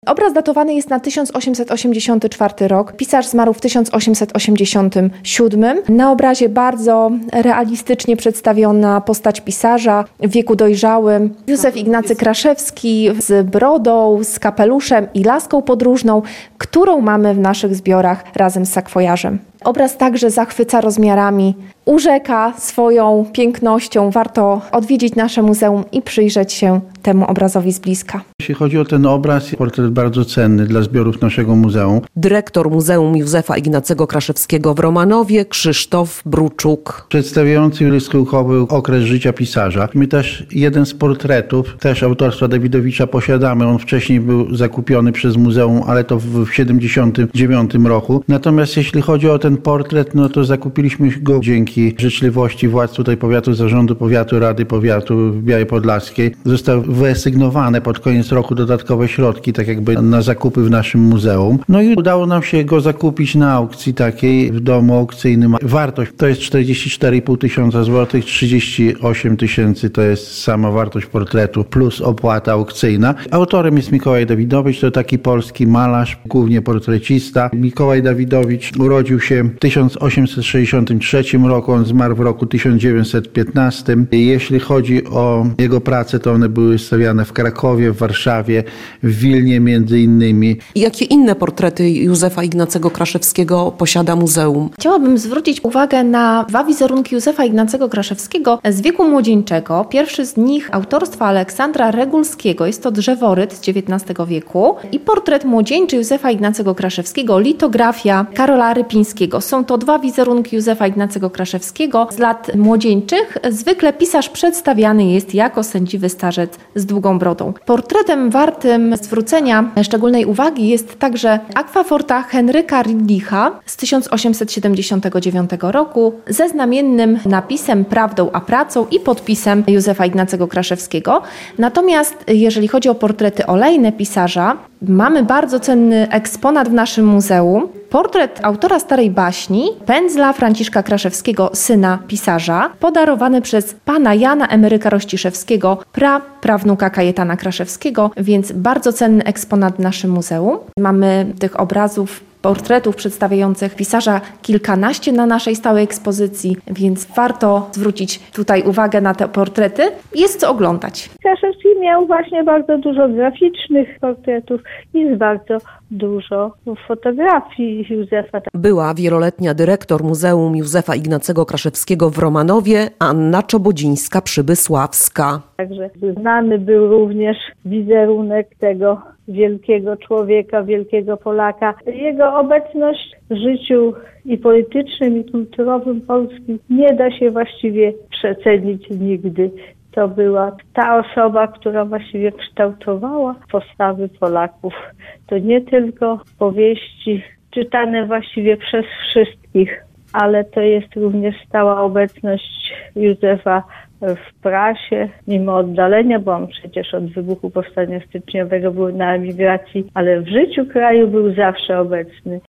Obraz datowany jest na 1884 rok. Pisarz zmarł w 1887. Na obrazie bardzo realistycznie przedstawiona postać pisarza w wieku dojrzałym. Józef Ignacy Kraszewski z brodą, z kapeluszem i laską podróżną, którą mamy w naszych zbiorach razem z sakwojażem. Obraz także zachwyca rozmiarami, urzeka swoją pięknością. Warto odwiedzić nasze muzeum i przyjrzeć się temu obrazowi z bliska. Jeśli chodzi o ten obraz, portret bardzo cenny dla zbiorów naszego muzeum. Dyrektor Muzeum Józefa Ignacego Kraszewskiego w Romanowie, Krzysztof Bruczuk. Przedstawiający rysunkowy okres życia pisarza. My też jeden z portretów, też autorstwa Dawidowicza posiadamy. On wcześniej był zakupiony przez muzeum, ale to w 1979 roku. Natomiast jeśli chodzi o ten portret, no to zakupiliśmy go dzięki życzliwości władz tutaj powiatu, zarządu powiatu, Rady Powiatu w Białej Podlaskiej. Zostały wyasygnowane pod koniec roku dodatkowe środki, tak jakby na zakupy w naszym muzeum. No i udało nam się go zakupić na aukcji takiej w domu aukcyjnym. Wartość to jest 44,5 tysiąca złotych, 38 tysięcy to jest sama wartość portretu plus opłata aukcyjna. Autorem jest Mikołaj Dawidowicz, to taki polski malarz, głównie portrecista. Mikołaj Dawidowicz urodził się w 1863 roku, on zmarł w roku 1915. Jeśli chodzi o jego prace, to one były stawiane w Krakowie, w Warszawie, w Wilnie między innymi. Jakie inne portrety Józefa Ignacego Kraszewskiego posiada muzeum? Chciałabym zwrócić uwagę na dwa wizerunki Józefa Ignacego Kraszewskiego z wieku młodzieńczego. Pierwszy z nich autorstwa Aleksandra Regulskiego, jest to drzeworyt z XIX wieku i portret młodzieńczy Józefa Ignacego Kraszewskiego, litografia Karola Rypińskiego. Są to dwa wizerunki Józefa Ignacego Kraszewskiego z lat młodzieńczych. Zwykle pisarz przedstawiany jest jako sędziwy starzec z długą brodą. Portretem wartym zwrócenia szczególnej uwagi jest także akwaforta Henryka Ridlicha z 1879 roku ze znamiennym napisem Prawdą a pracą i podpisem Józefa Ignacego Kraszewskiego. Natomiast jeżeli chodzi o portrety olejne pisarza, mamy bardzo cenny eksponat w naszym muzeum. Portret autora starej baśni, pędzla Franciszka Kraszewskiego, syna pisarza, podarowany przez pana Jana Emeryka Rościszewskiego, prawnuka Kajetana Kraszewskiego, więc bardzo cenny eksponat w naszym muzeum. Mamy tych portretów przedstawiających pisarza kilkanaście na naszej stałej ekspozycji, więc warto zwrócić tutaj uwagę na te portrety. Jest co oglądać. Kraszewski miał właśnie bardzo dużo graficznych portretów i bardzo dużo fotografii Józefa. Była wieloletnia dyrektor Muzeum Józefa Ignacego Kraszewskiego w Romanowie, Anna Czobodzińska-Przybysławska. Także znany był również wizerunek tego wielkiego człowieka, wielkiego Polaka. Jego obecność w życiu i politycznym, i kulturowym Polski nie da się właściwie przecenić nigdy. To była ta osoba, która właściwie kształtowała postawy Polaków. To nie tylko powieści czytane właściwie przez wszystkich, ale to jest również stała obecność Józefa w prasie, mimo oddalenia, bo on przecież od wybuchu powstania styczniowego był na emigracji, ale w życiu kraju był zawsze obecny.